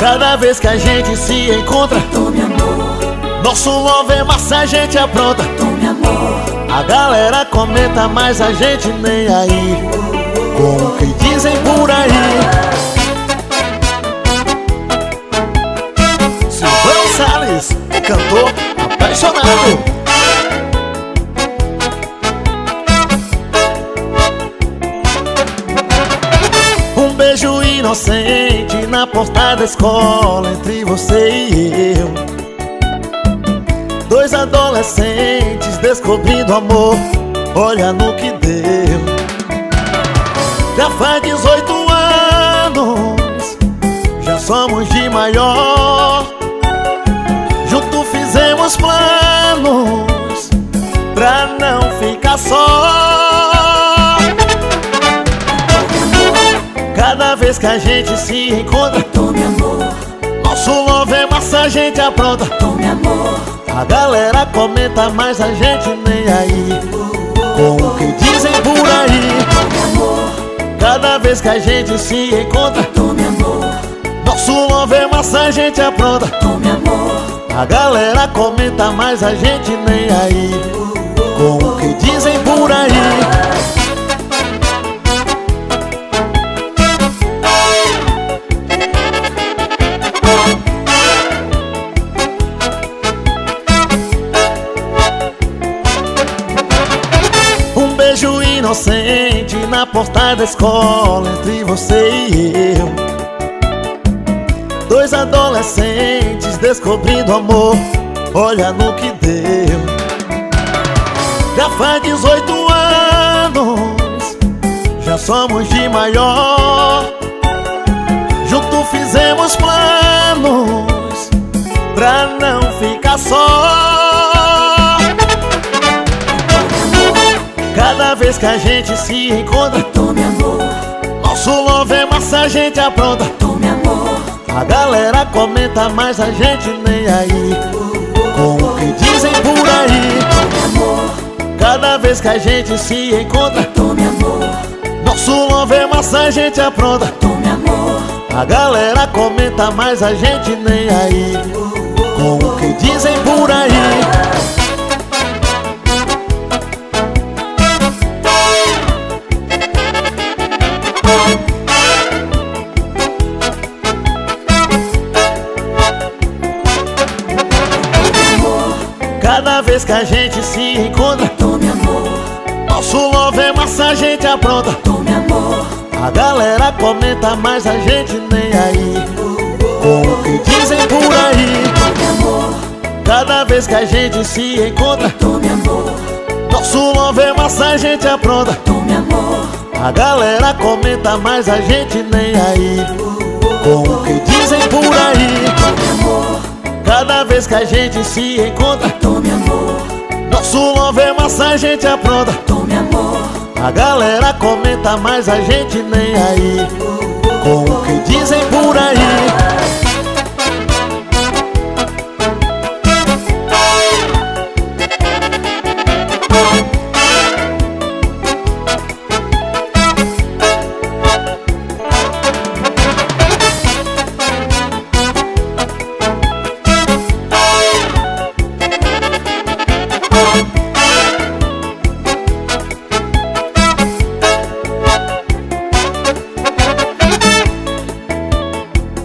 Cada vez que a gente se encontra, tome amor. nosso love é massa, a gente apronta. Tome amor. A galera comenta, mas a gente nem aí com o que dizem por aí. Silvão Salles, o cantor apaixonado. Um beijo inocente na porta da escola entre você e eu. Dois adolescentes descobrindo amor, olha no que deu. Já faz 18 anos, já somos de maior. Junto fizemos planos pra não ficar só. Cada vez que a gente se encontra, tome amor. nosso love é massa, a gente apronta. Tome amor. A galera comenta, mas a gente nem aí com o que dizem por aí. Tome amor. Cada vez que a gente se encontra, Tome amor. nosso love é massa, a gente apronta. Tome amor. A galera comenta, mas a gente nem aí com o que dizem por aí. Um beijo inocente na porta da escola entre você e eu. Dois adolescentes descobrindo amor, olha no que deu. Já faz 18 anos, já somos de maior. Junto fizemos planos pra não ficar só. Cada vez que a gente se encontra, tome amor. nosso love é massa, a gente apronta. Tome amor. A galera comenta, mas a gente nem aí com o que dizem por aí. Tome amor. Cada vez que a gente se encontra, Tome amor. nosso love é massa, a gente apronta. Tome amor. A galera comenta, mas a gente nem aí com o que dizem por aí. Cada vez que a gente se encontra, Tome amor. nosso love é massa, a gente apronta. Tome amor. A galera comenta, mas a gente nem aí com o que dizem por aí. Tome amor. Cada vez que a gente se encontra, Tome amor. nosso love é massa, a gente apronta. Tome amor. A galera comenta, mas a gente nem aí com o que dizem por aí. Tome amor. Cada vez que a gente se encontra, Tome amor. nosso love é massa, a gente apronta. Tome amor. A galera comenta, mas a gente nem aí